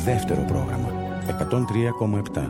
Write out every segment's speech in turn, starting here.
Δεύτερο πρόγραμμα 103,7.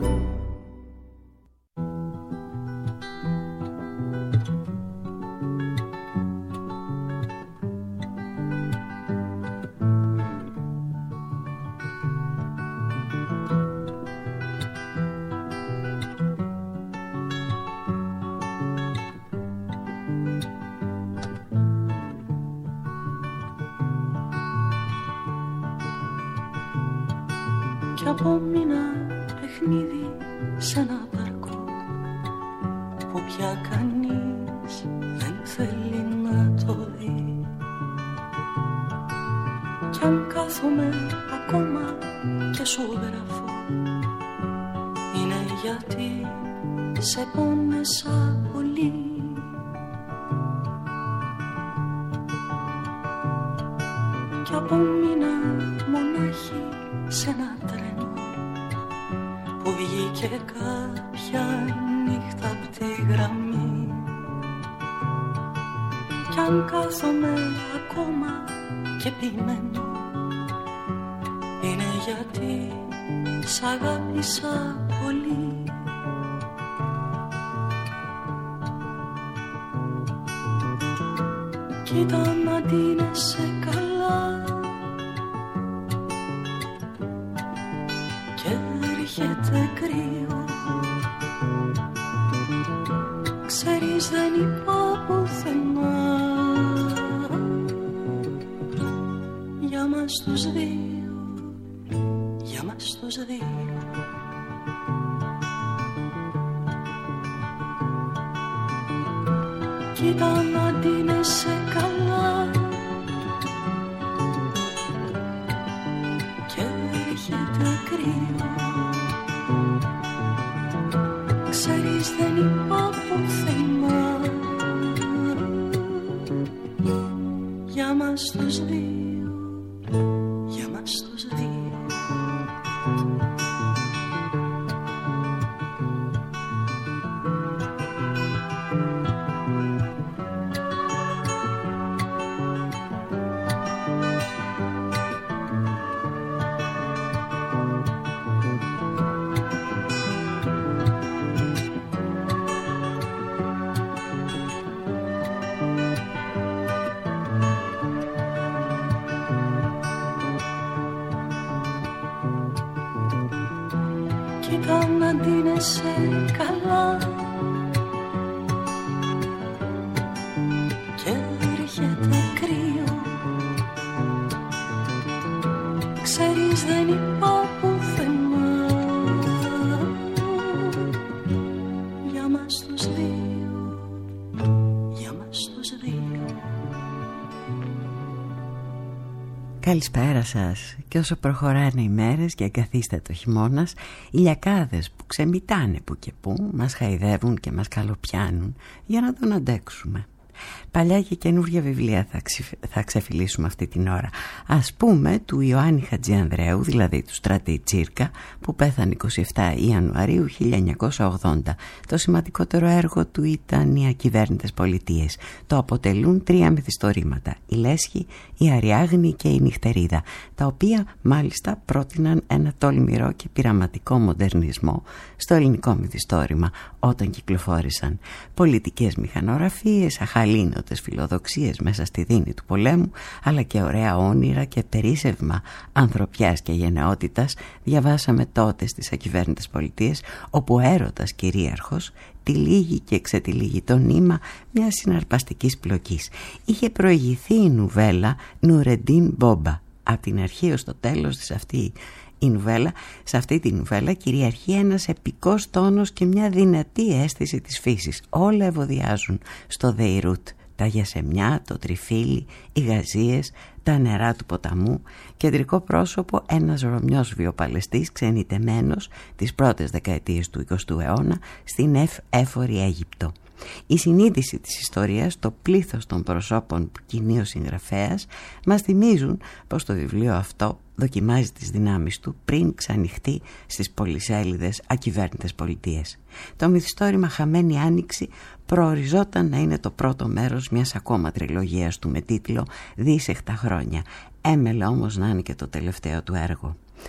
Κι απόμεινα παιχνίδι σε ένα πάρκο που πια κανείς δεν θέλει να το δει. Κι αν κάθομαι ακόμα και σου γράφω, είναι γιατί σε πόνεσα πολύ. Κι απόμεινα μονάχη σε ένα τρένο που βγήκε κάποια νύχτα απ' τη γραμμή. Κι αν κάθομαι ακόμα και επιμένω, είναι γιατί σ' αγάπησα πολύ. Κοίτα να ντύνεσαι καλά και έρχεται κρύο. Ξέρεις δεν είπα πουθενά για μας τους δύο, για μας τους δύο. Κοίτα να ντύνεσαι καλά και έρχεται κρύο. Ξέρεις δεν είπα πουθενά για μας τους δύο, για μας τους δύο. Κοίτα να ντύνεσαι καλά και έρχεται κρύο. Ξέρεις δεν είπα πουθενά για μας τους δύο, για μας τους δύο. Καλησπέρα σας. Και όσο προχωράνε οι μέρες και εγκαθίσταται ο χειμώνας, οι λιακάδες που ξεμητάνε που και που μας χαϊδεύουν και μας καλοπιάνουν για να τον αντέξουμε. Παλιά και καινούργια βιβλία θα ξεφυλίσουμε αυτή την ώρα. Ας πούμε του Ιωάννη Χατζιανδρέου, δηλαδή του Στράτη Τσίρκα, που πέθανε 27 Ιανουαρίου 1980. Το σημαντικότερο έργο του ήταν οι Ακυβέρνητες Πολιτείες. Το αποτελούν 3 μυθιστορήματα, η Λέσχη, η Αριάγνη και η Νυχτερίδα, τα οποία μάλιστα πρότειναν ένα τολμηρό και πειραματικό μοντερνισμό στο ελληνικό μυθιστόρημα όταν κυκλοφόρησαν. Πολιτικές μηχανογραφίες, αχαλήνοτες φιλοδοξίες μέσα στη δίνη του πολέμου, αλλά και ωραία όνειρα και περίσσευμα ανθρωπιάς και γενναιότητας διαβάσαμε τότε στις Ακυβέρνητες Πολιτείες, όπου ο έρωτας κυρίαρχος τυλίγει και ξετυλίγει το νήμα μιας συναρπαστικής πλοκής. Είχε προηγηθεί η νουβέλα Νουρεντίν Μπόμπα. Από την αρχή ως το τέλος της σε αυτή τη νουβέλα κυριαρχεί ένας επικός τόνος και μια δυνατή αίσθηση της φύσης. Όλα ευωδιάζουν στο Δεϊρούτ. Τα γιασεμιά, το τριφύλι, οι γαζίες, τα νερά του ποταμού. Κεντρικό πρόσωπο ένας Ρωμιός βιοπαλαιστής ξενιτεμένος τις πρώτες δεκαετίες του 20ου αιώνα στην έφορη Αίγυπτο. Η συνείδηση της ιστορίας, το πλήθος των προσώπων που κινεί ο συγγραφέας μας θυμίζουν πως το βιβλίο αυτό δοκιμάζει τις δυνάμεις του πριν ξανοιχτεί στις πολυσέλιδες Ακυβέρνητες Πολιτείες. Το μυθιστόρημα Χαμένη Άνοιξη προοριζόταν να είναι το πρώτο μέρος μιας ακόμα τριλογίας του με τίτλο Δύσεχτα χρόνια. Έμελε όμως να είναι και το τελευταίο του έργο.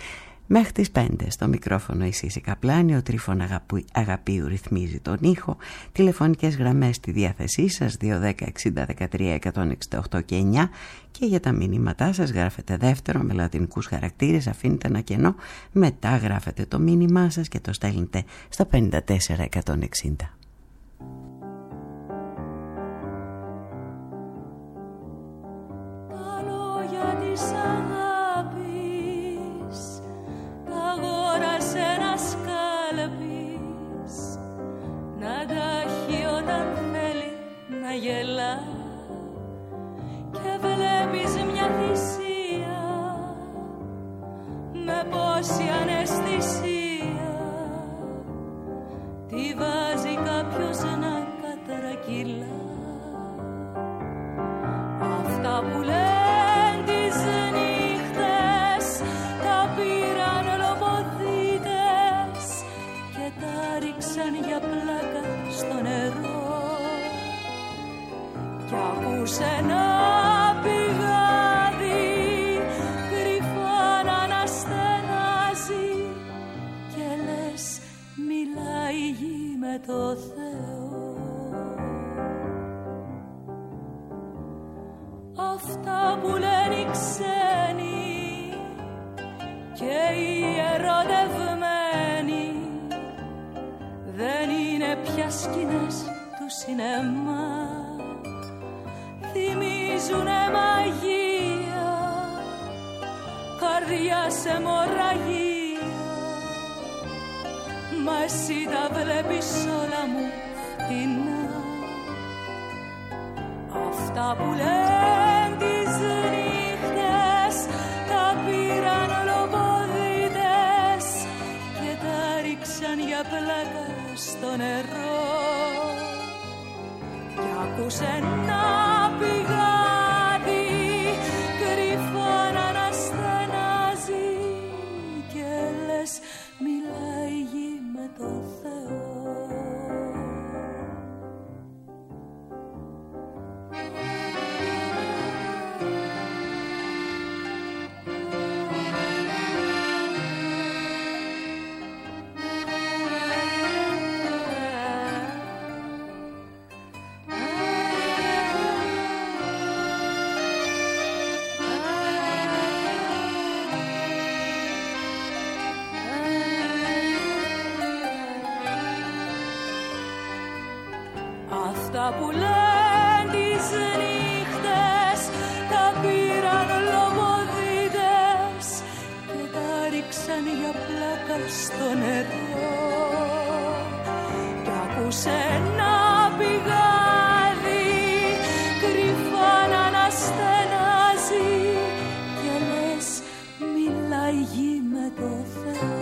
Μέχρι τις 5 στο μικρόφωνο η Σύση Καπλάνη, ο Τρίφων Αγαπίου ρυθμίζει τον ήχο. Τηλεφωνικές γραμμές στη διάθεσή σας 210 60 13 168 και 9, και για τα μηνύματά σας γράφετε δεύτερο με λατινικούς χαρακτήρες, αφήνετε ένα κενό, μετά γράφετε το μήνυμά σας και το στέλνετε στο 54 160. Γελά και βλέπεις μια θυσία με πόση αναισθησία τη βάζει κάποιος να κατρακυλά. Αυτά που λένε τις νύχτες τα πήραν λοποδίτες και τα ρίξαν για πλάκα στο νερό. Κι ακούσε ένα πηγάδι κρυφά να αναστενάζει και λες μιλάει η γη με το Θεό. Αυτά που λένε οι ξένοι και οι ερωτευμένοι δεν είναι πια σκηνές του σινεμά. Θυμίζουνε μαγεία, καρδιά σε μοραγία, μα εσύ τα βλέπεις όλα μου φτηνά. Αυτά που λένε τις νύχτες τα πήραν λοποδίτες και τα ρίξαν για πλάκα στο νερό. Κι άκουσε ένα πηγάδι κρυφά να αναστενάζει και λες μιλάει η γη με το Θεό. Αυτά που λένε τις νύχτες τα πήραν λοποδίτες και τα ρίξαν για πλάκα στο νερό. Κι άκουσε ένα πηγάδι κρυφά να αναστενάζει και λες μιλάει η γη με το Θεό.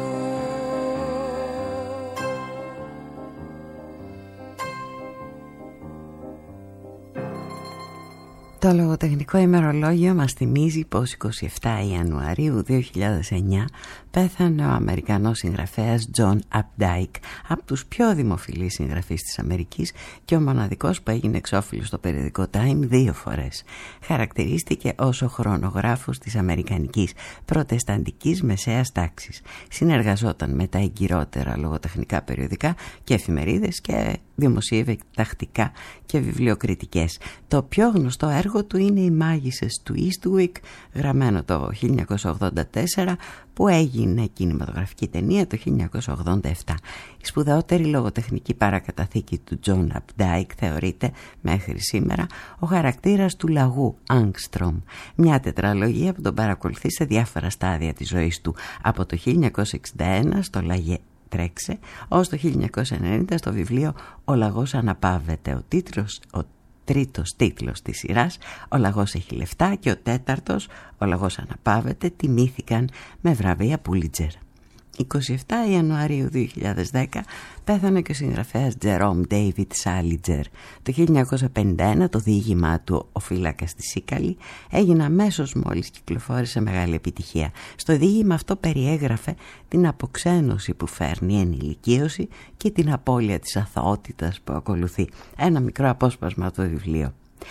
Το λογοτεχνικό ημερολόγιο μας θυμίζει πως 27 Ιανουαρίου 2009 πέθανε ο Αμερικανός συγγραφέας John Updike, από τους πιο δημοφιλείς συγγραφείς της Αμερικής και ο μοναδικός που έγινε εξώφυλλος στο περιοδικό Time 2 φορές. Χαρακτηρίστηκε ως ο χρονογράφος της αμερικανικής προτεσταντικής μεσαίας τάξης. Συνεργαζόταν με τα εγκυρότερα λογοτεχνικά περιοδικά και εφημερίδες και δημοσίευε τακτικά και βιβλιοκριτικές. Το πιο γνωστό έργο του είναι «Οι μάγισσες του Eastwick», γραμμένο το 1984, που έγινε κινηματογραφική ταινία το 1987. Η σπουδαιότερη λογοτεχνική παρακαταθήκη του John Updike θεωρείται μέχρι σήμερα ο χαρακτήρας του λαγού Angstrom, μια τετραλογία που τον παρακολουθεί σε διάφορα στάδια της ζωής του, από το 1961 στο «Λαγέ τρέξε» ως το 1990 στο βιβλίο «Ο λαγός αναπαύεται». Ο τρίτος τίτλος της σειράς, «Ο λαγός έχει λεφτά», και ο τέταρτος, «Ο λαγός αναπαύεται», τιμήθηκαν με βραβεία Πούλιτζερ. 27 Ιανουαρίου 2010 πέθανε και ο συγγραφέας Τζερόμ Ντέιβιτ Σάλιτζερ. Το 1951 το διήγημά του «Ο φύλακας της Σίκαλη» έγινε αμέσως μόλις κυκλοφόρησε μεγάλη επιτυχία. Στο διήγημα αυτό περιέγραφε την αποξένωση που φέρνει η ενηλικίωση και την απώλεια της αθωότητας που ακολουθεί. Ένα μικρό απόσπασμα από το βιβλίο.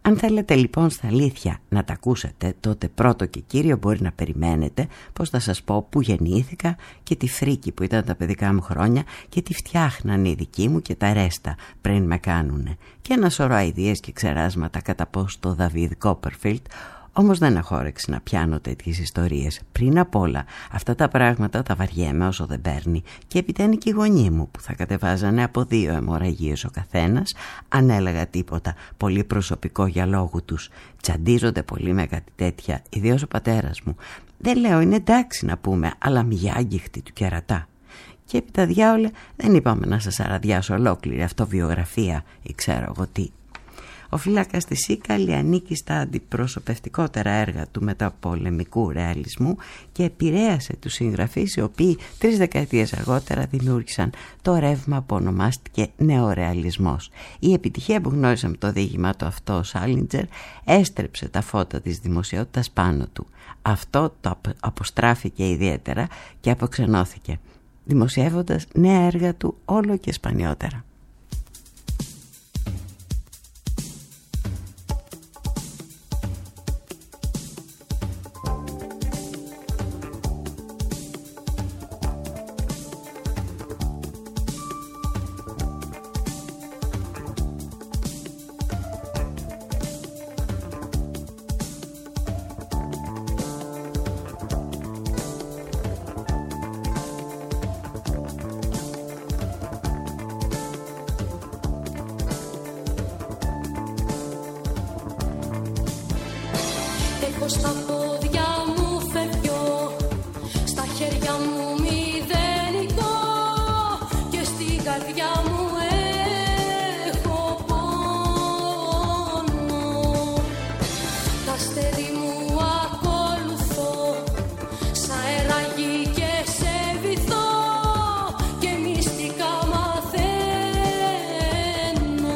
Αν θέλετε λοιπόν στα αλήθεια να τα ακούσετε, τότε πρώτο και κύριο μπορεί να περιμένετε πως θα σας πω που γεννήθηκα και τη φρίκη που ήταν τα παιδικά μου χρόνια και τι φτιάχνανε οι δικοί μου και τα ρέστα πριν με κάνουνε. Και ένα σωρό αηδίες και ξεράσματα κατά πως το Δαβίδ Κόπερφιλντ. Όμως δεν έχω όρεξη να πιάνω τέτοιες ιστορίες. Πριν απ' όλα, αυτά τα πράγματα τα βαριέμαι όσο δεν παίρνει και επιταίνει και οι γονείς μου που θα κατεβάζανε από 2 αιμορραγίες ο καθένας αν έλεγα τίποτα πολύ προσωπικό για λόγου τους. Τσαντίζονται πολύ με κάτι τέτοια, ιδίως ο πατέρας μου. Δεν λέω είναι εντάξει να πούμε, αλλά μη άγγιχτη του κερατά. Και έπειτα διάολε δεν είπαμε να σας αραδιάσω ολόκληρη αυτοβιογραφία ή ξέρω εγώ τι. Ο Φύλακας της Σίκαλη ανήκει στα αντιπροσωπευτικότερα έργα του μεταπολεμικού ρεαλισμού και επηρέασε τους συγγραφείς οι οποίοι 3 δεκαετίες αργότερα δημιούργησαν το ρεύμα που ονομάστηκε νεορεαλισμός. Η επιτυχία που γνώρισε με το διήγημα του αυτό ο Σάλιντζερ έστρεψε τα φώτα της δημοσιότητας πάνω του. Αυτό το αποστράφηκε ιδιαίτερα και αποξενώθηκε, δημοσιεύοντας νέα έργα του όλο και σπανιότερα. Στα πόδια μου φεύγω, στα χέρια μου μηδενικό και στην καρδιά μου έχω πόνο. Τα αστέρι μου ακολουθώ, σ' αεράκι και σε βυθό και μυστικά μαθαίνω.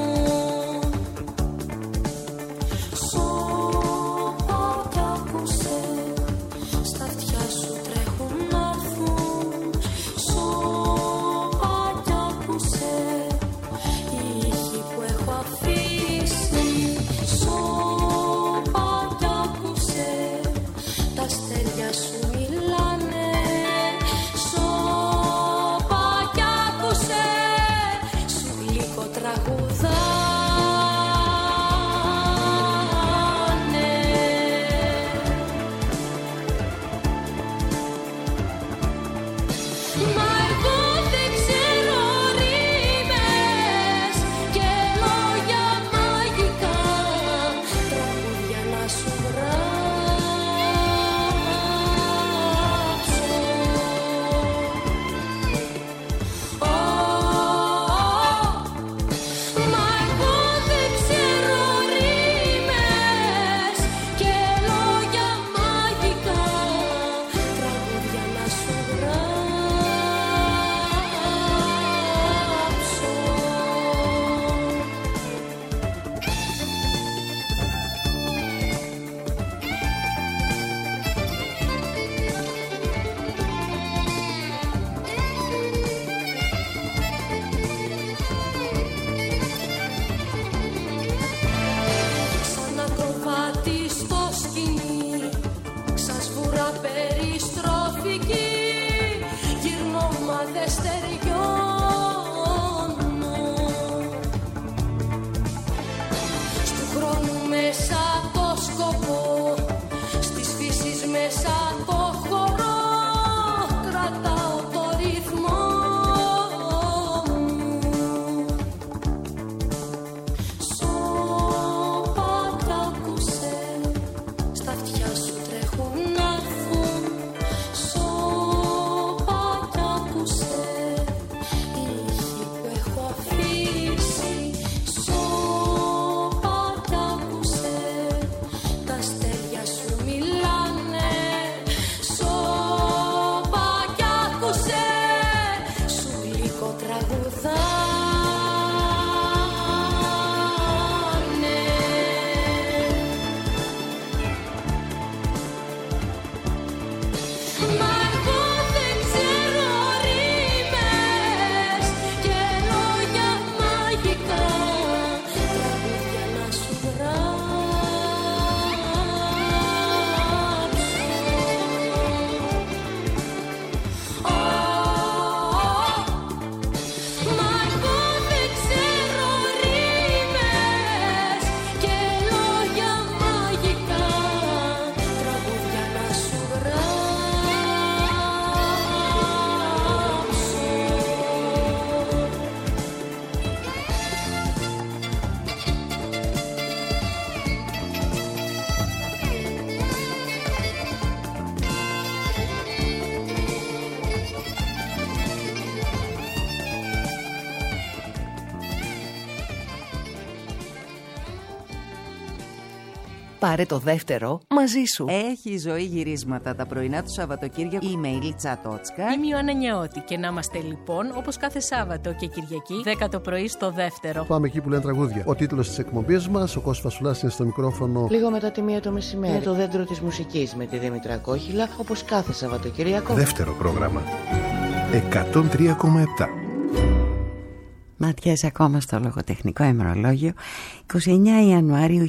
Πάρε το δεύτερο μαζί σου. Έχει ζωή γυρίσματα τα πρωινά του Σαββατοκύριακου. Είμαι η Λίτσα Τότσκα. Είμαι η Ιωάννα Νιώτη και να είμαστε λοιπόν όπως κάθε Σάββατο και Κυριακή 10 το πρωί στο δεύτερο. Πάμε εκεί που λένε τραγούδια. Ο τίτλος της εκπομπής μας, ο Κώστας Φασουλάς είναι στο μικρόφωνο. Λίγο μετά τη 1 το μεσημέρι. Είναι το δέντρο της μουσικής με τη Δήμητρα Κόχυλα, όπως κάθε Σαββατοκύριακο. Δεύτερο πρόγραμμα. 103,7. Ματιές ακόμα στο λογοτεχνικό ημερολόγιο. 29 Ιανουαρίου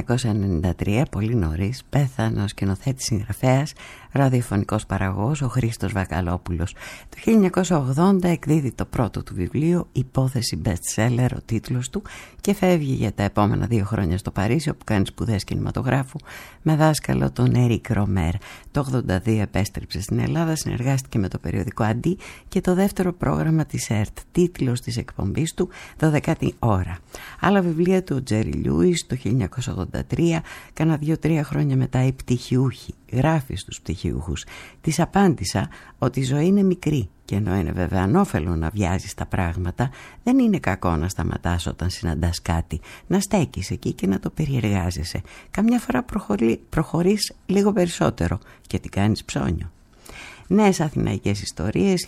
1993, πολύ νωρίς, πέθανε ο σκηνοθέτης, συγγραφέας, ραδιοφωνικός παραγωγός ο Χρήστος Βακαλόπουλος. Το 1980 εκδίδει το πρώτο του βιβλίο, υπόθεση best seller ο τίτλος του, και φεύγει για τα επόμενα 2 χρόνια στο Παρίσι, όπου κάνει σπουδές κινηματογράφου με δάσκαλο τον Έρικ Ρομέρ. Το 1982 επέστρεψε στην Ελλάδα, συνεργάστηκε με το περιοδικό Αντί και το δεύτερο πρόγραμμα της ΕΡΤ. Τίτλος της εκπομπής του 12η ώρα. Άλλα βιβλία του, ο Τζέρι Λιούις το 1983, κάνα 2-3 χρόνια μετά, οι πτυχιούχοι. Γράφει στους πτυχιούχους: «Της απάντησα ότι η ζωή είναι μικρή και ενώ είναι βέβαια ανώφελο να βιάζεις τα πράγματα, δεν είναι κακό να σταματάς όταν συναντάς κάτι, να στέκεις εκεί και να το περιεργάζεσαι. Καμιά φορά προχωρείς λίγο περισσότερο και τι κάνεις ψώνιο». Νέες Αθηναϊκές Ιστορίες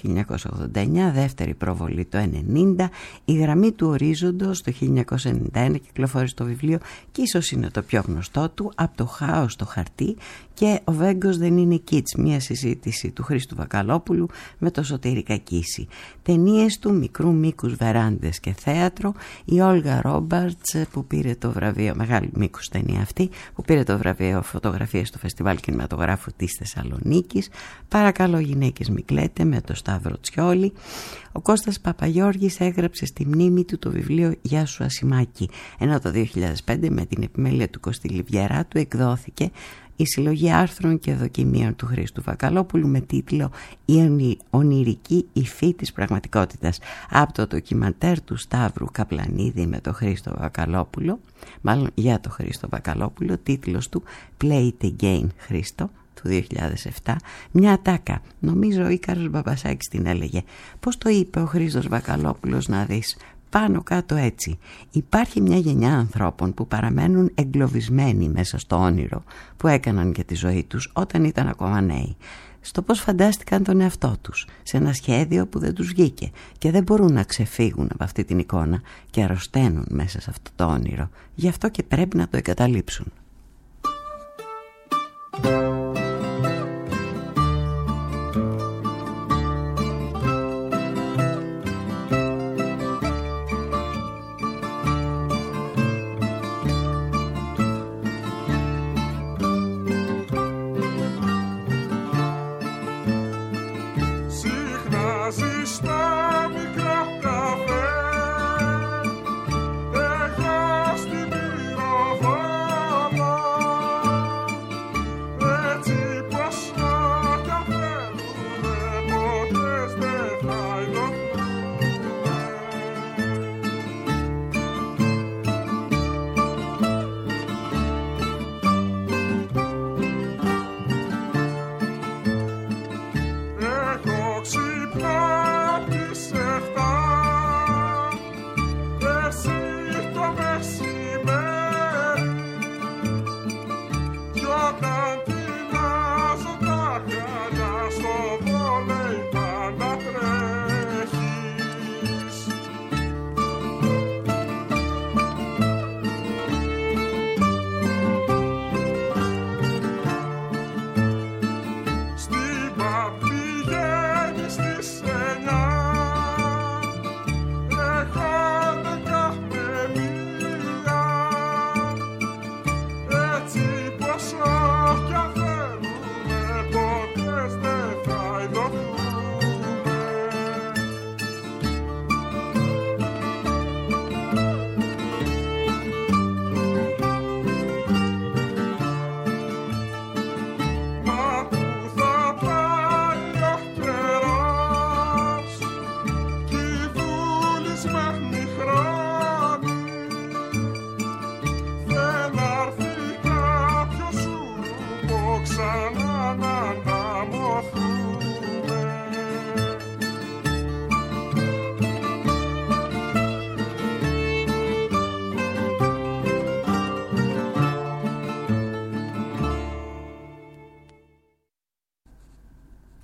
1989, δεύτερη προβολή το 1990, η Γραμμή του Ορίζοντος το 1991, κυκλοφόρησε το βιβλίο και ίσως είναι το πιο γνωστό του, Από το χάος στο χαρτί, και Ο Βέγκος δεν είναι κιτς, μια συζήτηση του Χρήστου Βακαλόπουλου με το Σωτήρη Κακίση. Ταινίες του, μικρού μήκους βεράντες και θέατρο, η Όλγα Ρόμπαρτς που πήρε το βραβείο, μεγάλη μήκους ταινία αυτή, που πήρε το βραβείο φωτογραφίας στο Φεστιβάλ Κινηματογράφου της Θεσσαλονίκης. Παρακαλώ γυναίκες μη κλαίτε με το Σταύρο Τσιόλη. Ο Κώστας Παπαγιώργης έγραψε στη μνήμη του το βιβλίο «Γεια σου Ασημάκη», ενώ το 2005 με την επιμέλεια του Κωστή Λιβιαράτου εκδόθηκε η συλλογή άρθρων και δοκιμίων του Χρήστου Βακαλόπουλου με τίτλο «Η ονειρική υφή της πραγματικότητας», από το ντοκιμαντέρ του Σταύρου Καπλανίδη με τον Χρήστο Βακαλόπουλο, μάλλον για τον Χρήστο Βακαλόπουλο, τίτλος του «Play it again Χρήστο», του 2007, μια ατάκα. Νομίζω ο Ίκαρος Μπαμπασάκης την έλεγε. Πώς το είπε ο Χρήστος Βακαλόπουλος, να δεις, πάνω κάτω έτσι: υπάρχει μια γενιά ανθρώπων που παραμένουν εγκλωβισμένοι μέσα στο όνειρο που έκαναν για τη ζωή τους όταν ήταν ακόμα νέοι, στο πώς φαντάστηκαν τον εαυτό τους, σε ένα σχέδιο που δεν τους βγήκε και δεν μπορούν να ξεφύγουν από αυτή την εικόνα και αρρωσταίνουν μέσα σε αυτό το όνειρο. Γι' αυτό και πρέπει να το εγκαταλείψουν.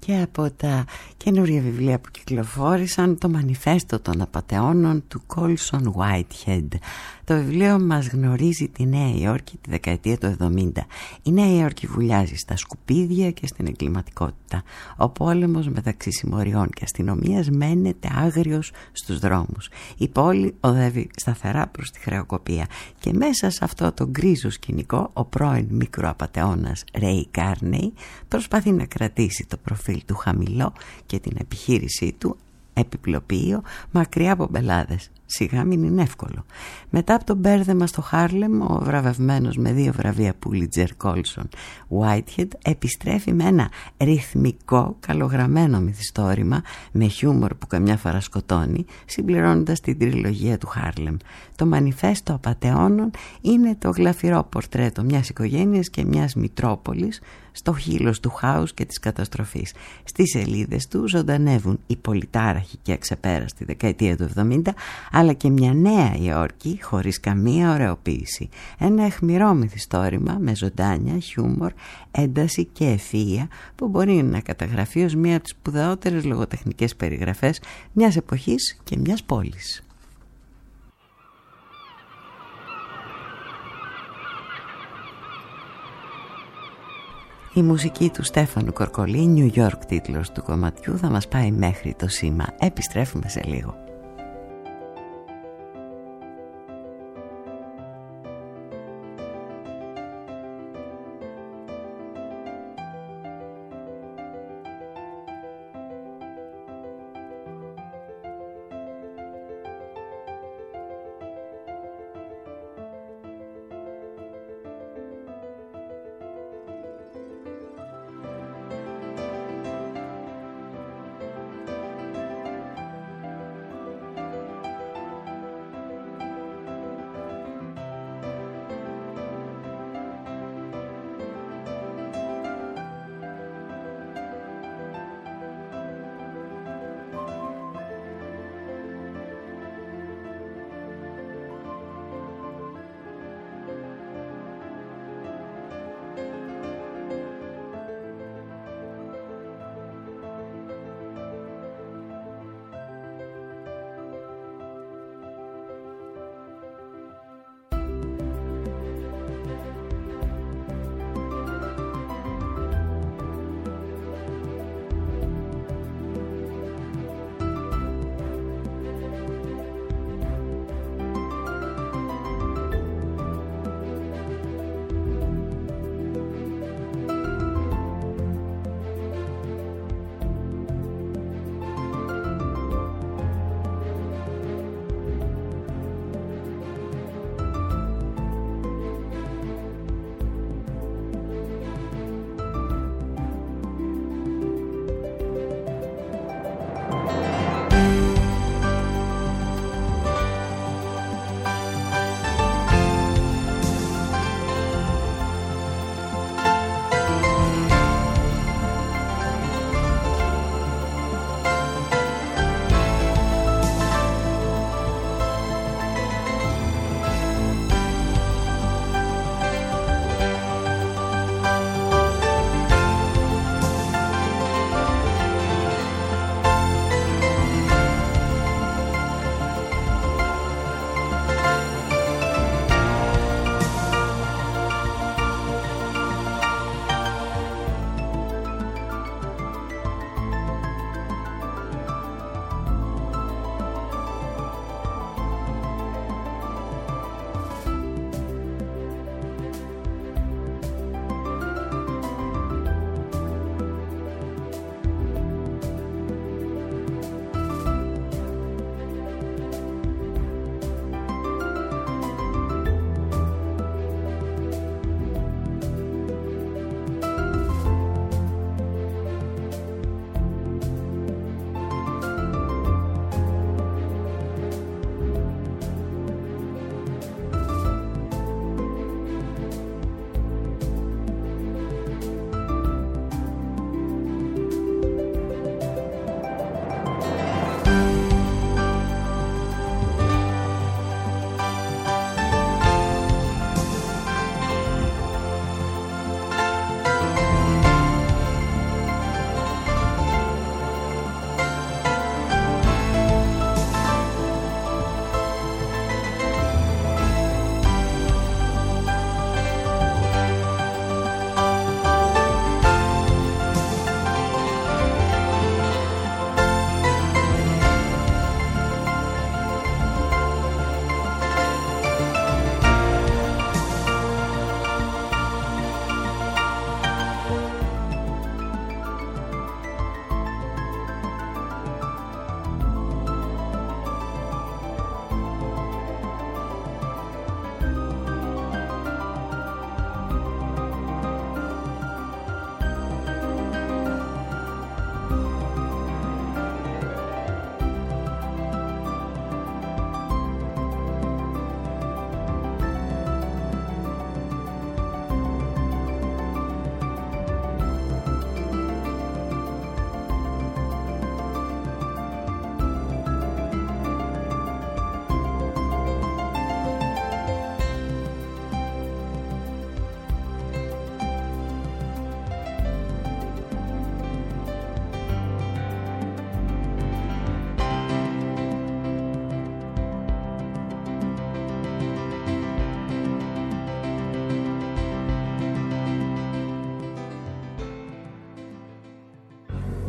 και από τα καινούρια βιβλία που κυκλοφόρησαν, το Μανιφέστο των Απατεώνων του Colson Whitehead. Το βιβλίο μας γνωρίζει τη Νέα Υόρκη τη δεκαετία του 70. Η Νέα Υόρκη βουλιάζει στα σκουπίδια και στην εγκληματικότητα. Ο πόλεμος μεταξύ συμμοριών και αστυνομίας μένεται άγριος στους δρόμους. Η πόλη οδεύει σταθερά προς τη χρεοκοπία και μέσα σε αυτό το γκρίζο σκηνικό ο πρώην μικροαπατεώνας Ray Carney προσπαθεί να κρατήσει το προφίλ του χαμηλό και την επιχείρησή του επιπλοποιείο μακριά από μπελάδες. Σιγά μην είναι εύκολο. Μετά από το μπέρδεμα στο Χάρλεμ, ο βραβευμένος με 2 βραβεία Πούλιτζερ Colson Whitehead επιστρέφει με ένα ρυθμικό, καλογραμμένο μυθιστόρημα με χιούμορ που καμιά φορά σκοτώνει, συμπληρώνοντας την τριλογία του Χάρλεμ. Το Μανιφέστο Απατεώνων είναι το γλαφυρό πορτρέτο μιας οικογένειας και μιας μητρόπολης στο χείλος του χάους και της καταστροφής. Στις σελίδες του ζωντανεύουν η πολυτάραχη και αξεπέραστη δεκαετία του 70, αλλά και μια Νέα Υόρκη χωρίς καμία ωρεοποίηση. Ένα αιχμηρό μυθιστόρημα με ζωντάνια, χιούμορ, ένταση και ευφυΐα που μπορεί να καταγραφεί ως μία από τις σπουδαιότερες λογοτεχνικές περιγραφές μιας εποχής και μιας πόλης. Η μουσική του Στέφανου Κορκολί, New York τίτλος του κομματιού, θα μας πάει μέχρι το σήμα. Επιστρέφουμε σε λίγο.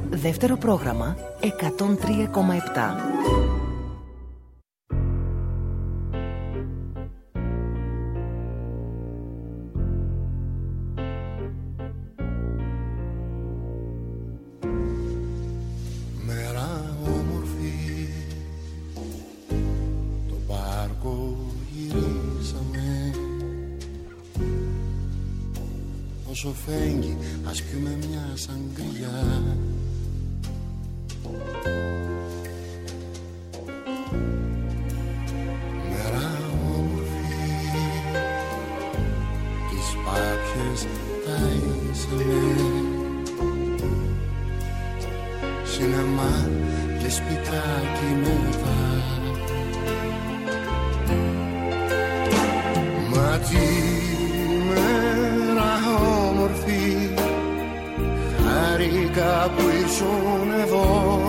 Δεύτερο πρόγραμμα 103,7. Όσο φέγγει, ας πιούμε μια σαγκριά. Μέρα όμορφη, τις πάπιες ταΐσαμε. Σινεμά και σπιτάκι μετά. Μα τι χάρηκα που ήσουν εδώ.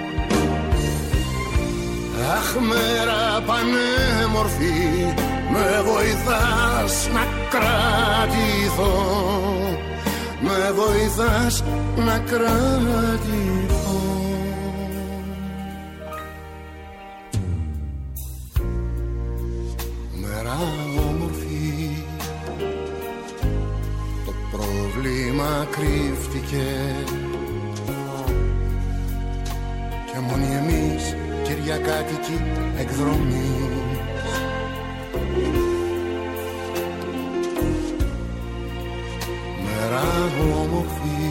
Αχ, μέρα πανέμορφη, με βοηθάς να κρατηθώ. Με βοηθάς να κρατηθώ. Μέρα όμορφη, το πρόβλημα κρύφτηκε και μόνοι εμείς κυριακάτικη εκδρομή. Μέρα όμορφη,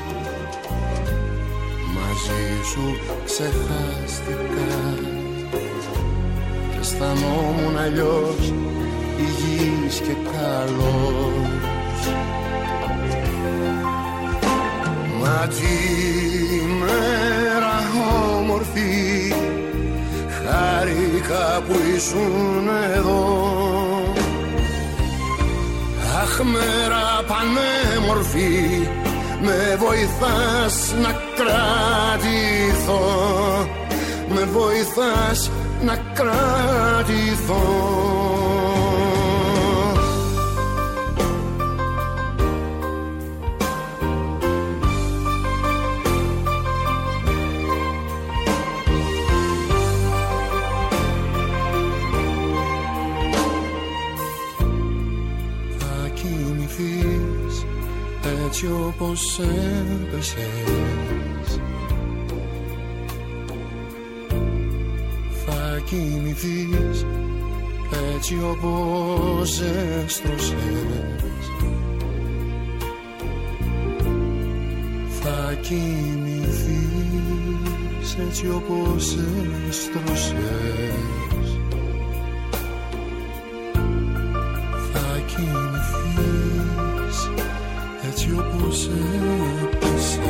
μαζί σου ξεχάστηκα και αισθανόμουν αλλιώς υγιής και καλός. Μα τι μέρα όμορφη, χάρηκα που ήσουν εδώ. Αχ, μέρα πανέμορφη, με βοηθάς να κρατηθώ. Με βοηθάς να κρατηθώ. Έτσι όπως έπεσες, θα κοιμηθείς έτσι όπως έστρωσες. Θα κοιμηθείς έτσι όπως έστρωσες. Θα κοιμηθείς έτσι όπως έπεσες.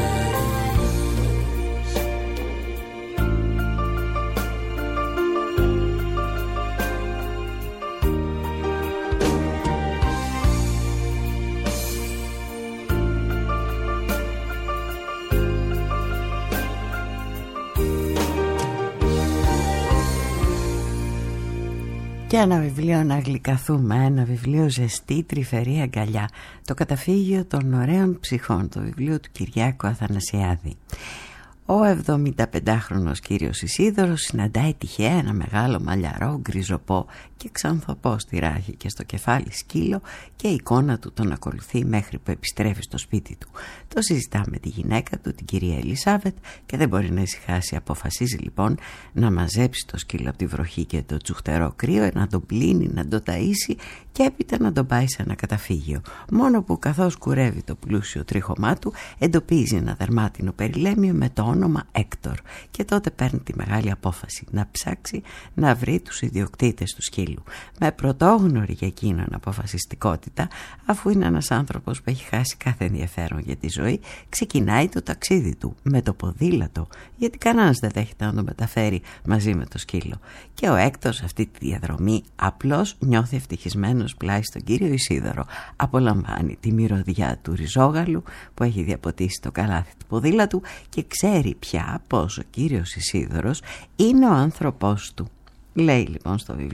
Και ένα βιβλίο να γλυκαθούμε, ένα βιβλίο ζεστή, τρυφερή αγκαλιά. Το καταφύγιο των ωραίων ψυχών, το βιβλίο του Κυριάκου Αθανασιάδη. Ο 75χρονος κύριος Ισίδωρος συναντάει τυχαία ένα μεγάλο μαλλιαρό γκριζοπό και ξανθοπό στη ράχη και στο κεφάλι σκύλο, και η εικόνα του τον ακολουθεί μέχρι που επιστρέφει στο σπίτι του. Το συζητά με τη γυναίκα του, την κυρία Ελισάβετ, και δεν μπορεί να ησυχάσει. Αποφασίζει λοιπόν να μαζέψει το σκύλο από τη βροχή και το τσουχτερό κρύο, να τον πλύνει, να τον ταΐσει και έπειτα να τον πάει σε ένα καταφύγιο. Μόνο που καθώς κουρεύει το πλούσιο τρίχωμά του, εντοπίζει ένα δερμάτινο περιλέμιο με το όνομα Έκτορ, και τότε παίρνει τη μεγάλη απόφαση να ψάξει να βρει τους ιδιοκτήτες του σκύλου. Με πρωτόγνωρη για εκείνον αποφασιστικότητα, αφού είναι ένας άνθρωπος που έχει χάσει κάθε ενδιαφέρον για τη ζωή, ξεκινάει το ταξίδι του με το ποδήλατο, γιατί κανένας δεν δέχεται να τον μεταφέρει μαζί με το σκύλο. Και ο Έκτορ σε αυτή τη διαδρομή απλώς νιώθει ευτυχισμένος πλάι στον κύριο Ισίδωρο. Απολαμβάνει τη μυρωδιά του ριζόγαλου που έχει διαποτίσει το καλάθι του ποδήλατου και ξέρει πια πως ο κύριος Ισίδωρος είναι ο άνθρωπός του. Λέει λοιπόν στο βιβλίο: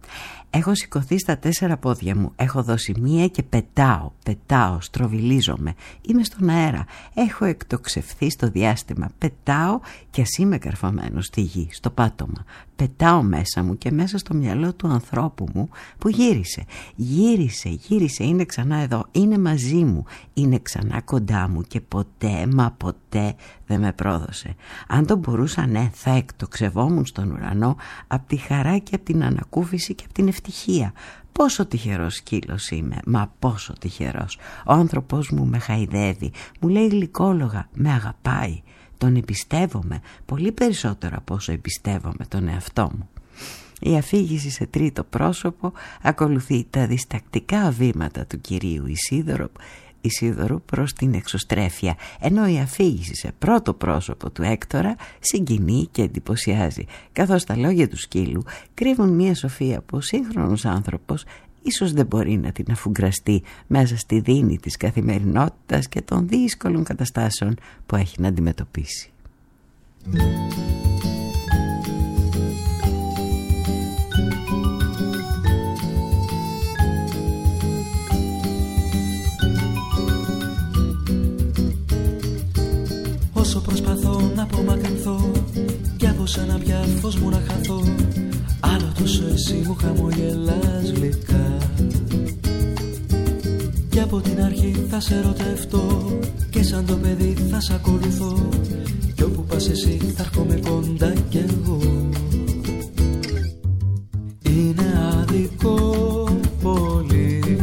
Έχω σηκωθεί στα 4 πόδια μου, έχω δώσει μία και πετάω, στροβιλίζομαι. Είμαι στον αέρα, έχω εκτοξευθεί στο διάστημα, πετάω κι ας είμαι καρφωμένος στη γη, στο πάτωμα. Πετάω μέσα μου και μέσα στο μυαλό του ανθρώπου μου που γύρισε, είναι ξανά εδώ, είναι μαζί μου, είναι ξανά κοντά μου και ποτέ, μα ποτέ δεν με πρόδωσε. Αν το μπορούσα, ναι, θα εκτοξευόμουν στον ουρανό από τη χαρά και από την ανακούφιση και από την ευτυχία. Πόσο τυχερός σκύλος είμαι, μα πόσο τυχερός. Ο άνθρωπός μου με χαϊδεύει, μου λέει γλυκόλογα, με αγαπάει. Τον εμπιστεύομαι πολύ περισσότερο από όσο εμπιστεύομαι τον εαυτό μου. Η αφήγηση σε τρίτο πρόσωπο ακολουθεί τα διστακτικά βήματα του κυρίου Ισίδωρου προς την εξωστρέφεια, ενώ η αφήγηση σε πρώτο πρόσωπο του Έκτορα συγκινεί και εντυπωσιάζει, καθώς τα λόγια του σκύλου κρύβουν μια σοφία που ο σύγχρονος άνθρωπος ίσως δεν μπορεί να την αφουγκραστεί μέσα στη δίνη της καθημερινότητας και των δύσκολων καταστάσεων που έχει να αντιμετωπίσει. Όσο προσπαθώ να απομακρυνθώ κι από σένα πια φως μου να χαθώ, άλλο τόσο εσύ μου χαμογελάς γλυκά. Κι από την αρχή θα σε ερωτευτώ και σαν το παιδί θα σ' ακολουθώ, κι όπου πας εσύ θα έρχομαι κοντά κι εγώ. Είναι άδικο πολύ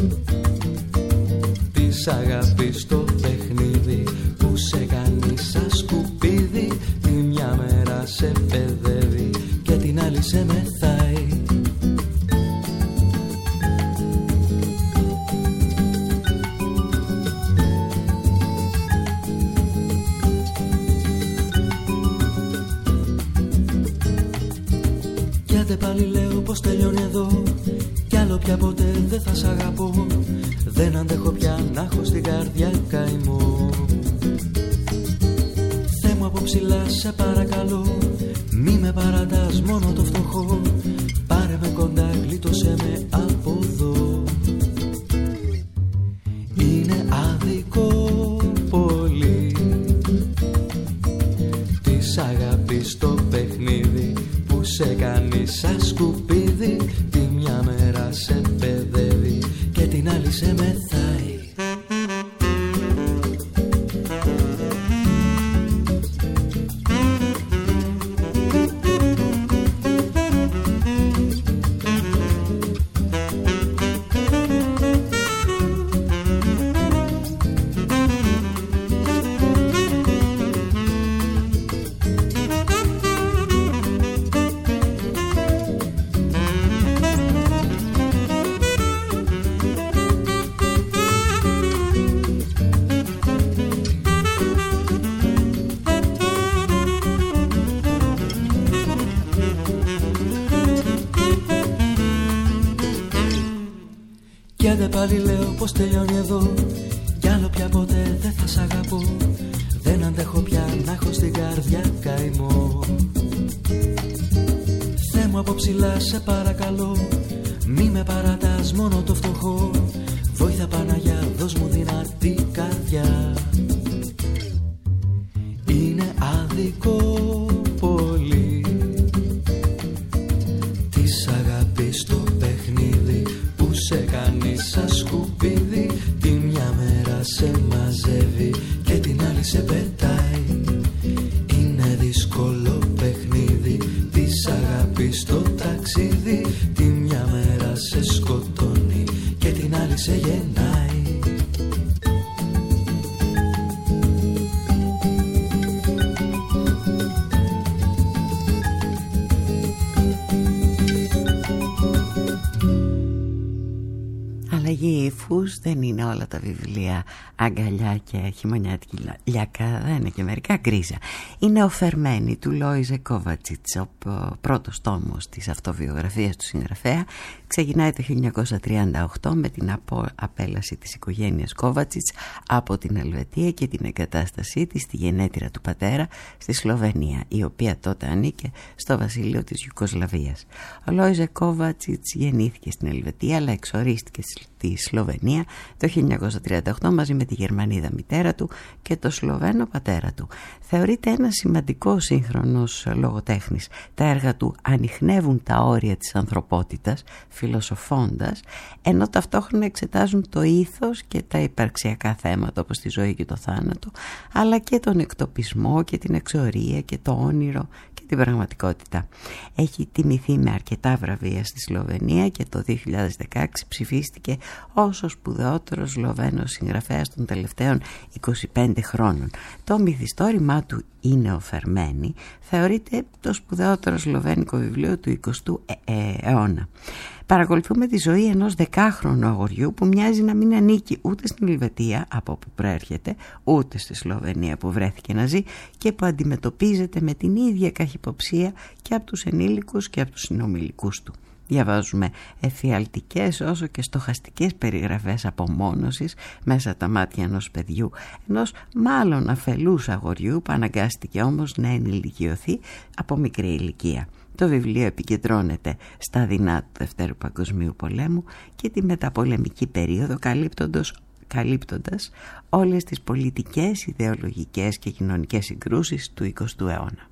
της αγάπης το παιχνίδι που σε κάνει σαν σκουπίδι. Τη μια μέρα σε παιδεύει και την άλλη σε μεθάει. Κι άντε πάλι λέω πως τελειώνει εδώ, κι άλλο πια ποτέ δεν θα σ' αγαπώ. Δεν αντέχω πια να έχω στην καρδιά καημό. Θεέ μου από ψηλά σε παρακαλώ, μη με παρατάς μόνο το φτωχό. Πάρε με κοντά, γλίτωσέ με από εδώ. Είναι άδικο πολύ της αγάπης το παιχνίδι που σε κάνει σαν σκουπίδι. Τη μια μέρα σε παιδεύει και την άλλη σε μεθάει. Πάλι λέω πως τελειώνει εδώ, κι άλλο πια ποτέ δεν θα σ' αγαπώ. Δεν αντέχω πια να έχω στην καρδιά καημό. Θεέ μου από ψηλά σε παρακαλώ, μη με παρατάς μόνο το φτωχό. Βόηθα Παναγιά, δώσ' μου δυνατή καρδιά. Είναι άδικο πολύ της αγάπης το παιχνίδι που σε κάνει σαν σκουπίδι. Τη μια μέρα σε μαζεύει και την άλλη σε πετάει. Είναι δύσκολο παιχνίδι της αγάπης το ταξίδι. Τη μια μέρα σε σκοτώνει και την άλλη σε γεννάει. αδελφούς, δεν είναι όλα τα βιβλία αγκαλιά και χειμωνιάτικη λιακάδα, είναι και μερικά γκρίζα. Η Νεοφερμένη του Λόιζε Κόβατσιτς, ο πρώτος τόμος της αυτοβιογραφίας του συγγραφέα, ξεκινάει το 1938 με την απέλαση της οικογένειας Κόβατσιτς από την Ελβετία και την εγκατάστασή της στη γενέτειρα του πατέρα στη Σλοβενία, η οποία τότε ανήκε στο βασίλειο της Ιουγκοσλαβίας. Ο Λόιζε Κόβατσιτς γεννήθηκε στην Ελβετία αλλά εξορίστηκε στη Σλοβενία το 1938 μαζί με τη Γερμανίδα μητέρα του και το Σλοβαίνο πατέρα του. Θεωρείται ένας σημαντικός σύγχρονος λογοτέχνης. Τα έργα του ανιχνεύουν τα όρια της ανθρωπότητας, φιλοσοφώντας, ενώ ταυτόχρονα εξετάζουν το ήθος και τα υπαρξιακά θέματα όπως τη ζωή και το θάνατο, αλλά και τον εκτοπισμό και την εξορία και το όνειρο και την πραγματικότητα. Έχει τιμηθεί με αρκετά βραβεία στη Σλοβενία και το 2016 ψηφίστηκε ως ο σπουδαιότερος Σλοβαίνος συγγραφέας των τελευταίων 25 χρόνων. Το μυθιστόρημά του «Η Νεοφερμένη» θεωρείται το σπουδαιότερο σλοβένικο βιβλίο του 20ου αιώνα. Παρακολουθούμε τη ζωή ενός 10χρονου αγοριού που μοιάζει να μην ανήκει ούτε στην Ελβετία από όπου προέρχεται, ούτε στη Σλοβενία που βρέθηκε να ζει και που αντιμετωπίζεται με την ίδια καχυποψία και από τους ενήλικους και από τους συνομιλικούς του. Διαβάζουμε εφιαλτικές όσο και στοχαστικές περιγραφές απομόνωσης μέσα τα μάτια ενός παιδιού, ενός μάλλον αφελούς αγοριού που αναγκάστηκε όμως να ενηλικιωθεί από μικρή ηλικία. Το βιβλίο επικεντρώνεται στα δεινά του Δευτέρου Παγκοσμίου Πολέμου και τη μεταπολεμική περίοδο, καλύπτοντας όλες τις πολιτικές, ιδεολογικές και κοινωνικές συγκρούσεις του 20ου αιώνα.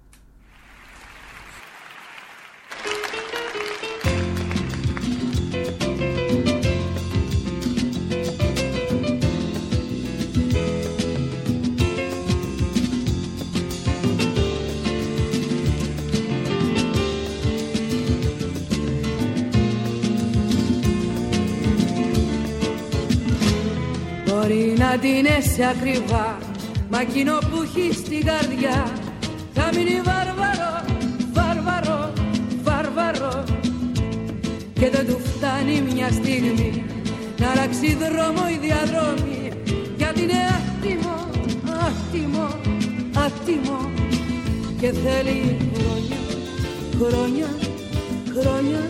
Μπορεί να την έσαι ακριβά, μα εκείνο που έχει στην καρδιά θα μείνει βάρβαρο, βάρβαρο, βάρβαρο. Και δεν του φτάνει μια στιγμή να αλλάξει δρόμο ή διαδρόμη, γιατί είναι άτιμο, άτιμο, άτιμο. Και θέλει χρόνια, χρόνια, χρόνια,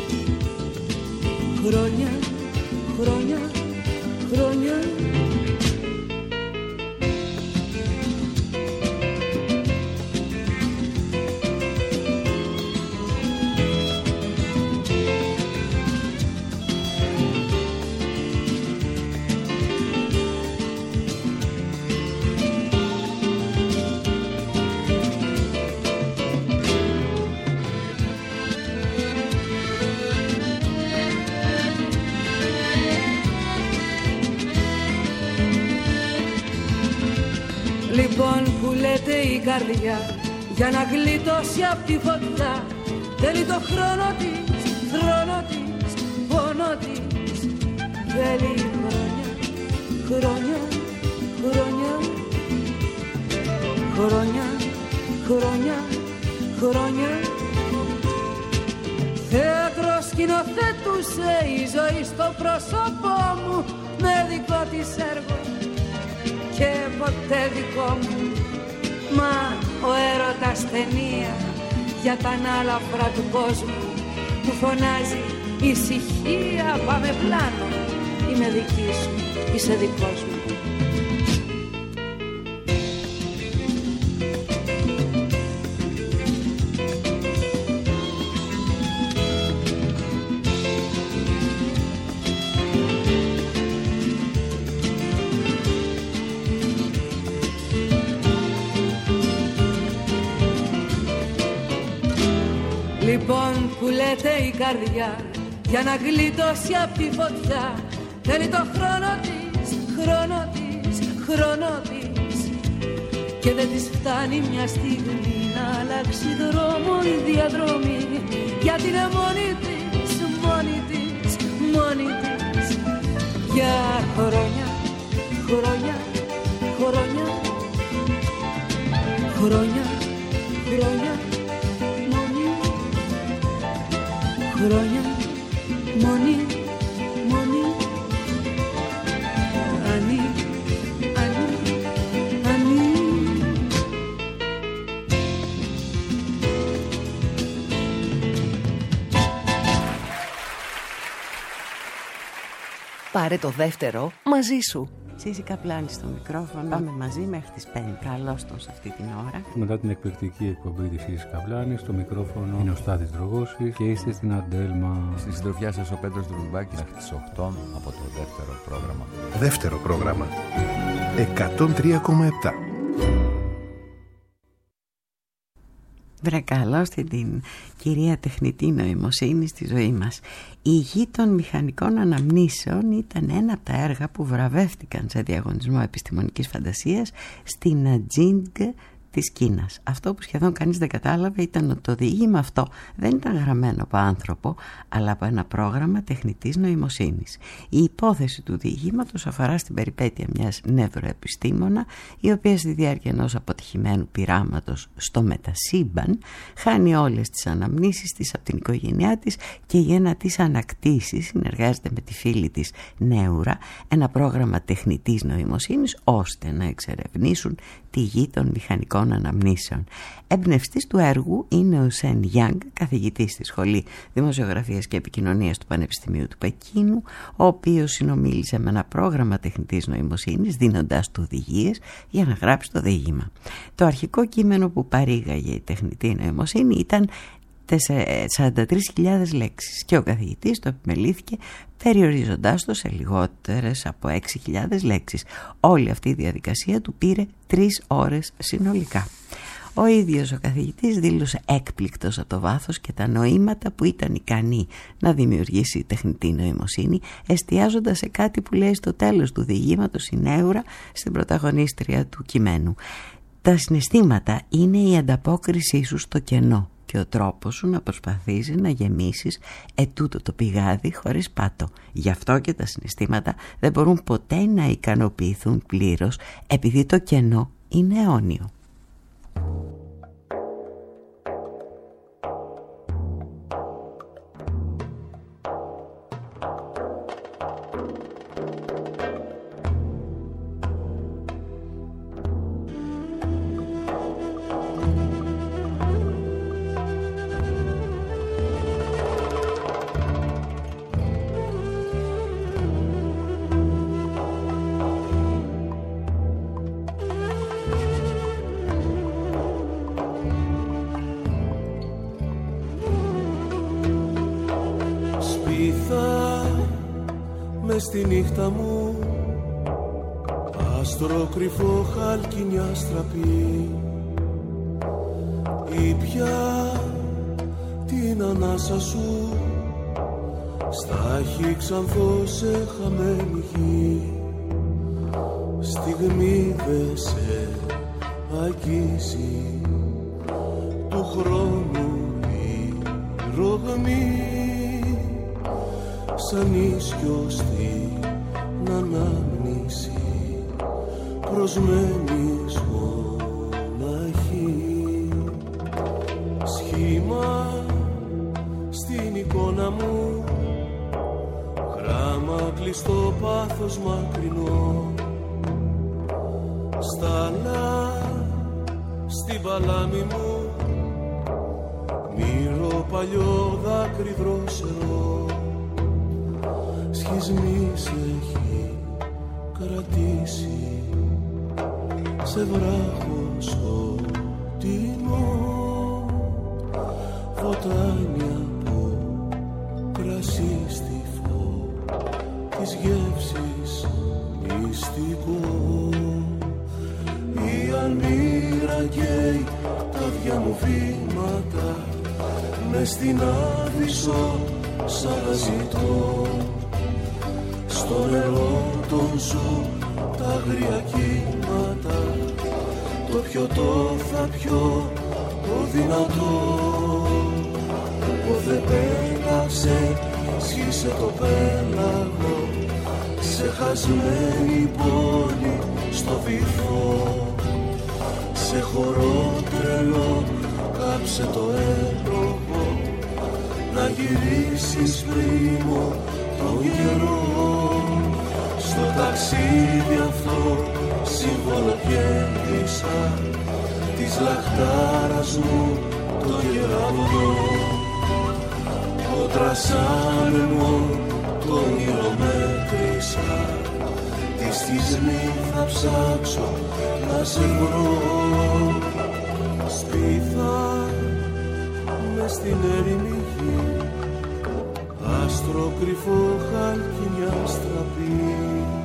χρόνια, χρόνια, χρόνια. Λοιπόν που λέτε η καρδιά για να γλιτώσει απ' τη φωτιά θέλει το χρόνο της, θρόνο της, πόνο της. Θέλει χρόνια, χρόνια, χρόνια, χρόνια, χρόνια, χρόνια. Θέατρο σκηνοθέτουσε η ζωή στο πρόσωπό μου με δικό της έργο και ποτέ δικό μου. Μα ο έρωτας ταινία για τα ανάλαφρα του κόσμου που φωνάζει ησυχία, πάμε πλάνο. Είμαι δική σου, είσαι δικός μου. Λοιπόν που λέτε η καρδιά για να γλιτώσει απ' τη φωτιά θέλει το χρόνο της, χρόνο της, χρόνο της. Και δεν της φτάνει μια στιγμή να αλλάξει δρόμο ή διαδρομή, γιατί είναι μόνη της, μόνη της, μόνη της. Για χρόνια, χρόνια, χρόνια, χρόνια, χρόνια, χρόνια, μόνη, μόνη, Πάρε το δεύτερο μαζί σου. Σύση Καπλάνη στο μικρόφωνο. Πάμε μαζί μέχρι τις 5. Καλώς τον σε αυτή την ώρα. Μετά την εκπληκτική εκπομπή της Σύσης Καπλάνη, στο μικρόφωνο είναι ο Στάθης Δρογώσης και είστε στην Αντέλμα. Στη συντροφιά σας ο Πέτρος Δρουσμπάκης μέχρι τις 8 από το δεύτερο πρόγραμμα. Δεύτερο πρόγραμμα 103,7. Βρε καλώς την κυρία τεχνητή νοημοσύνη στη ζωή μας. Η γη των μηχανικών αναμνήσεων ήταν ένα από τα έργα που βραβεύτηκαν σε διαγωνισμό επιστημονικής φαντασίας στην Jing της Κίνας. Αυτό που σχεδόν κανείς δεν κατάλαβε ήταν ότι το διήγημα αυτό δεν ήταν γραμμένο από άνθρωπο, αλλά από ένα πρόγραμμα τεχνητής νοημοσύνης. Η υπόθεση του διηγήματος αφορά στην περιπέτεια μιας νευροεπιστήμονα, η οποία στη διάρκεια ενός αποτυχημένου πειράματος στο μετασύμπαν χάνει όλες τις αναμνήσεις της από την οικογένειά της και για να τις ανακτήσει συνεργάζεται με τη φίλη της Νέουρα, ένα πρόγραμμα τεχνητής νοημοσύνης, ώστε να εξερευνήσουν τη γη των μηχανικών αναμνήσεων. Εμπνευστής του έργου είναι ο Σεν Γιάνγκ, καθηγητής στη Σχολή Δημοσιογραφίας και Επικοινωνίας του Πανεπιστημίου του Πεκίνου, ο οποίος συνομίλησε με ένα πρόγραμμα τεχνητής νοημοσύνης, δίνοντάς του οδηγίες για να γράψει το διήγημα. Το αρχικό κείμενο που παρήγαγε η τεχνητή νοημοσύνη ήταν 43.000 λέξεις και ο καθηγητής το επιμελήθηκε περιοριζοντάς το σε λιγότερες από 6.000 λέξεις. Όλη αυτή η διαδικασία του πήρε 3 ώρες συνολικά. Ο ίδιος ο καθηγητής δήλωσε έκπληκτος από το βάθος και τα νοήματα που ήταν ικανή να δημιουργήσει η τεχνητή νοημοσύνη, εστιάζοντας σε κάτι που λέει στο τέλος του διηγήματος η Νέουρα στην πρωταγωνίστρια του κειμένου. Τα συναισθήματα είναι η ανταπόκρισή σου στο κενό και ο τρόπος σου να προσπαθείς να γεμίσεις ετούτο το πηγάδι χωρίς πάτο. Γι' αυτό και τα συναισθήματα δεν μπορούν ποτέ να ικανοποιηθούν πλήρως, επειδή το κενό είναι αιώνιο. Στη νύχτα μου άστρο κρυφό χάλκινη αστραπή, ήπια την ανάσα σου στάχει ξανθώ σε χαμένη γη. Στιγμή δε σε αγγίζει του χρόνου η ρογμή, σαν ίσιο στην ανάμνηση προσμένεις μοναχή. Σχήμα στην εικόνα μου, γράμμα κλειστό πάθος μακρινό, στάλα στην παλάμη μου, μύρο παλιό δάκρυ δρόσερο. Σχισμή σε έχει κρατήσει σε βράχο σκοτεινό, φωτάνια από κρασί στυφό, της γεύσης μυστικό. Η αλμύρα καίει τα δυο μου βήματα, μες στην άβυσσο σαν να ζητώ. Στο νερό των σου τα αγρία κύματα, το πιωτό θα πιω το δυνατό. Πότε πέταξε, σχίσε το πέλαγο, σε χασμένη πόλη στο βυθό. Σε χορό τρελό, κάψε το έλογο, να γυρίσεις πρίμο τον καιρό. Στο ταξίδι αυτό σύμβολο κέρδισα της λαχτάρας μου το γεραβδό. Κόντρα σ' άνεμο το όνειρο μέτρησα, τη στιγμή θα ψάξω να σε βρω. Σπίθα μες στην έρημη γη, άστρο κρυφό χάλκι μια στραπή.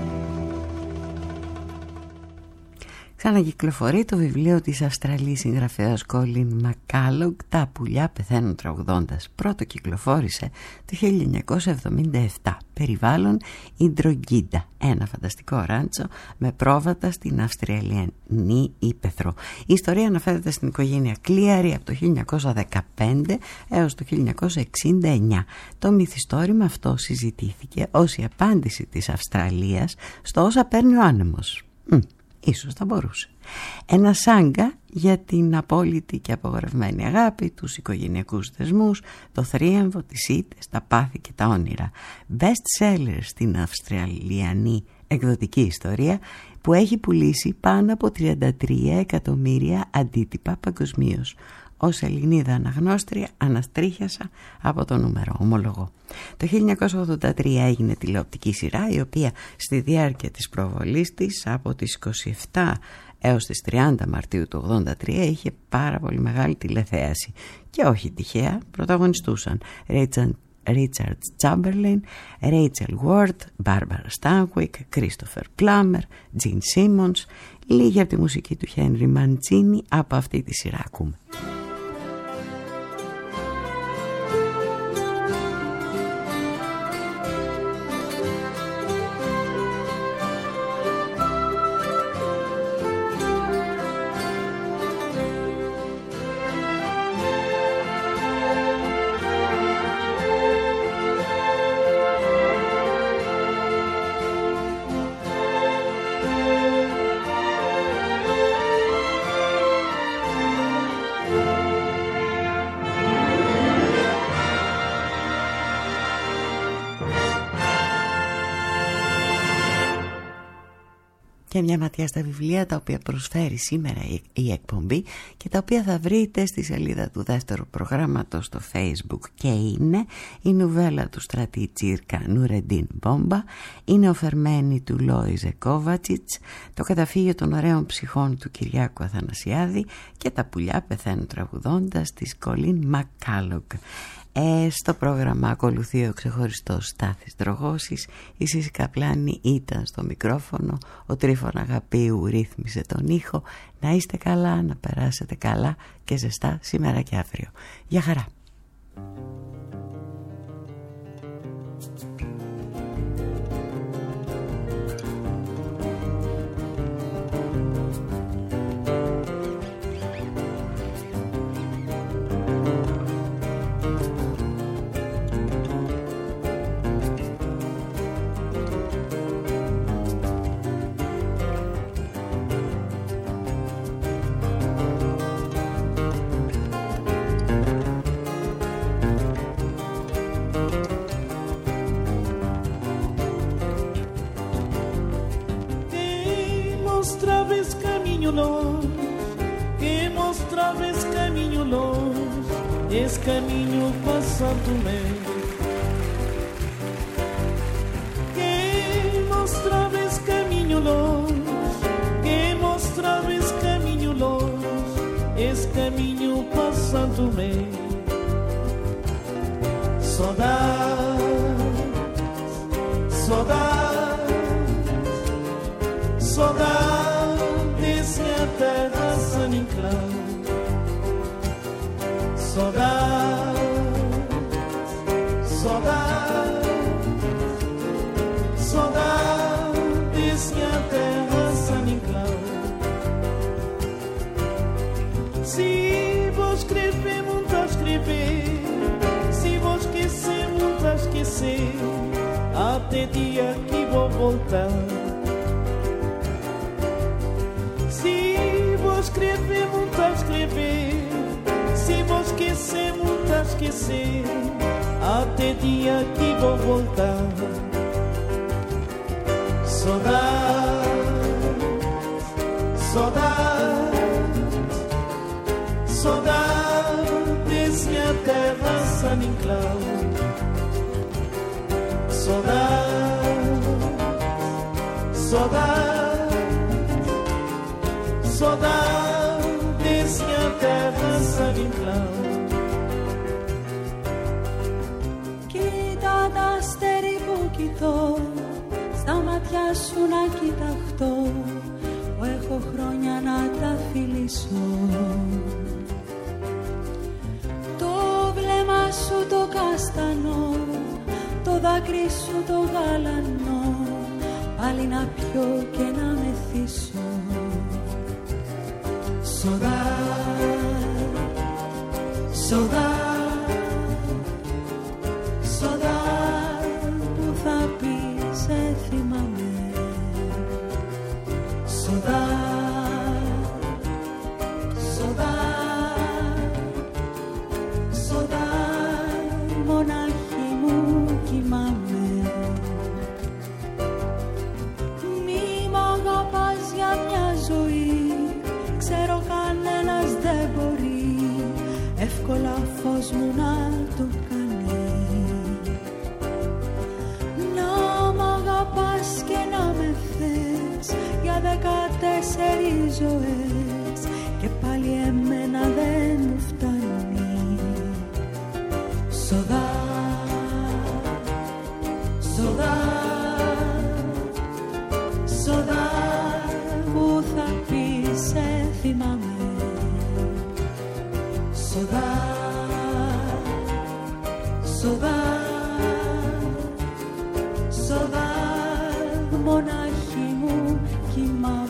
Ξανακυκλοφορεί το βιβλίο της Αυστραλής συγγραφέας Colin McCulloch «Τα πουλιά πεθαίνουν τραγουδώντας». Πρώτο κυκλοφόρησε το 1977. Περιβάλλον η Ντρογκίντα, ένα φανταστικό ράντσο με πρόβατα στην Αυστραλιανή ύπαιθρο. Η ιστορία αναφέρεται στην οικογένεια Cleary από το 1915 έως το 1969. Το μυθιστόρημα αυτό συζητήθηκε ως η απάντηση της Αυστραλίας στο όσα παίρνει ο άνεμος. Ίσως θα μπορούσε. Ένα σάγκα για την απόλυτη και απογορευμένη αγάπη, τους οικογενειακούς δεσμούς, το θρίαμβο, τις ήττες, τα πάθη και τα όνειρα. Best seller στην Αυστραλιανή εκδοτική ιστορία που έχει πουλήσει πάνω από 33 εκατομμύρια αντίτυπα παγκοσμίως. Ως Ελληνίδα αναγνώστρια αναστρίχιασα από το νούμερο, ομολογώ. Το 1983 έγινε τηλεοπτική σειρά η οποία στη διάρκεια της προβολής της από τις 27 έως τις 30 Μαρτίου του 1983 είχε πάρα πολύ μεγάλη τηλεθέαση και όχι τυχαία πρωταγωνιστούσαν Richard Chamberlain, Rachel Ward, Barbara Stanwyck, Christopher Plummer, Gene Simmons. Λίγη από τη μουσική του Henry Mancini από αυτή τη σειρά ακούμε. Και μια ματιά στα βιβλία τα οποία προσφέρει σήμερα η εκπομπή και τα οποία θα βρείτε στη σελίδα του δεύτερου προγράμματος στο Facebook. Και είναι η νουβέλα του στρατή Τσίρκα Νουρεντίν Μπόμπα, είναι ο Φερμένη του Λόιζε Κόβατσιτς, το καταφύγιο των ωραίων ψυχών του Κυριάκου Αθανασιάδη και τα πουλιά πεθαίνουν τραγουδώντας της Colin McCulloch. Στο πρόγραμμα ακολουθεί ο ξεχωριστός Στάθης Δρογώσης, η Σύση Καπλάνη ήταν στο μικρόφωνο, ο Τρίφων Αγαπίου ρύθμισε τον ήχο. Να είστε καλά, να περάσετε καλά και ζεστά σήμερα και αύριο. Γεια χαρά. Esse caminho passando-me, que mostrava esse caminho longe, que mostrava esse caminho longe, esse caminho passando-me. Saudade, saudade, saudade desse minha terra sem enclave. Saudade, saudade, saudade desse minha terra sem enclave. Se vou escrever, muito a escrever, se vou esquecer, muito a esquecer, até dia que vou voltar. Se vou escrever, muito a escrever, se vou esquecer, muito a esquecer, até dia que vou voltar. Saudade, saudade, saudade desse minha terra sem enclave. Saudades minha terra Savinklão. Κοίτα τα αστέρι που κοιτώ, στα μάτια σου να κοιταχτώ, που έχω χρόνια να τα φιλήσω. Το βλέμμα σου το καστανό, το δάκρυ σου το γαλανό, πάλι να πιω και να μεθύσω. Saudade, saudade, saudade που θα πεις σε θυμάμαι. Saudade, saudade, saudade μονάχη μου κοιμάμαι. Μη μ' αγαπάς για μια ζωή, ξέρω κανένας δεν μπορεί εύκολα φως μου να το κάνει. Να μ' αγαπάς και να με θες για 14 ζωές και πάλι εμένα δεν μου φτάνει. Saudade, saudade, saudade που θα πεις σε θυμάμαι. Saudade, saudade, saudade μονάχη μου κοιμάμαι.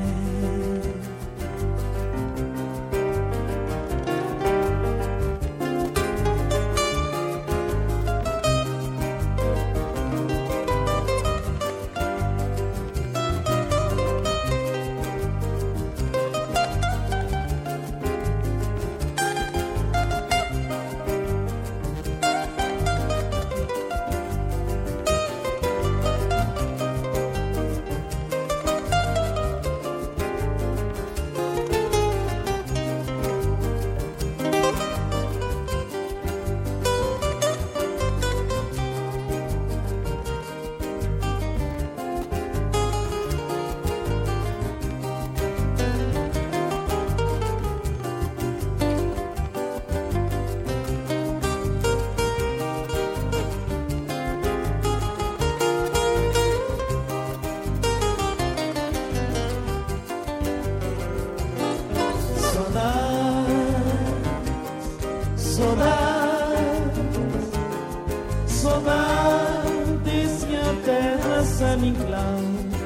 Saudades minha terra Savinklão.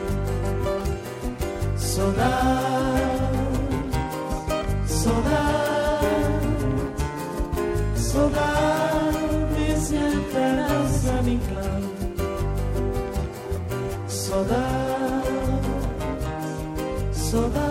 Saudades, saudades, saudades minha terra Savinklão. Saudades, saudades.